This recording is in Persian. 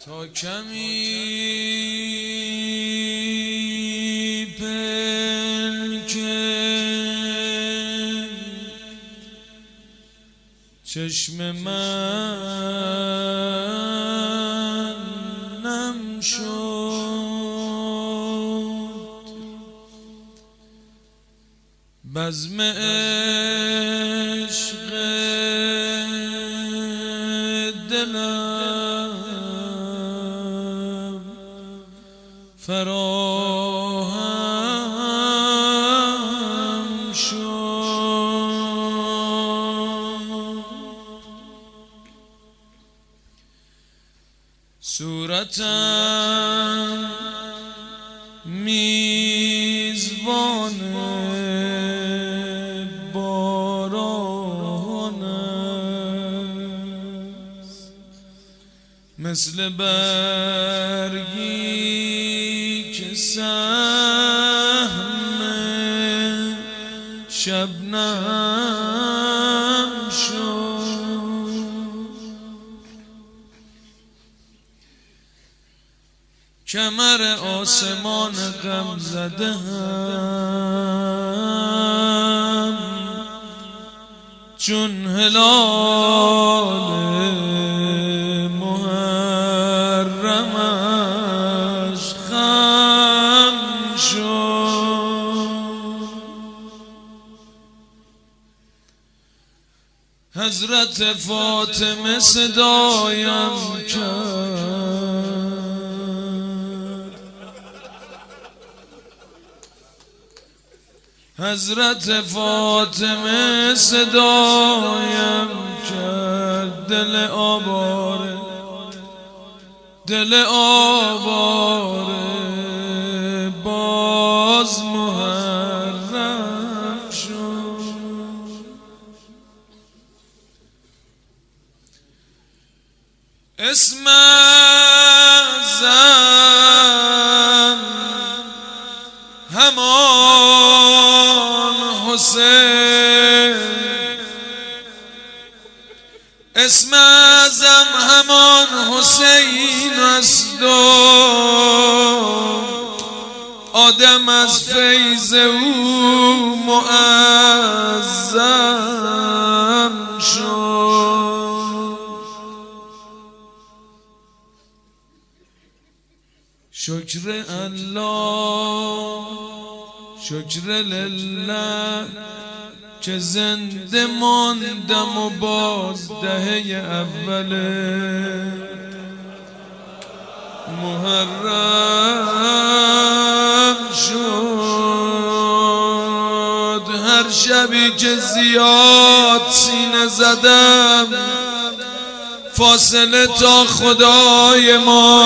تا کمی پلکن چشم من نم شد، بزم عشق دلم فراهم شد. صورتم میزبان باران است، مثل برگی که سهم شبنم شد. کمر آسمان غم زده هم چون هلال محرمش خم شد. حضرت فاطمه صدایم کرد، حضرت فاطمه صدایم کرد. دل آواره، دل آواره باز محرم شد. اسم زن همان حسین، اسم اعظم همان حسین است و آدم از فیض او معظم شد. شکر الله، شکر لله که زنده ماندم و باز دهه اول محرم شد. هر شبی که زیاد سینه زدم فاصله تا خدای ما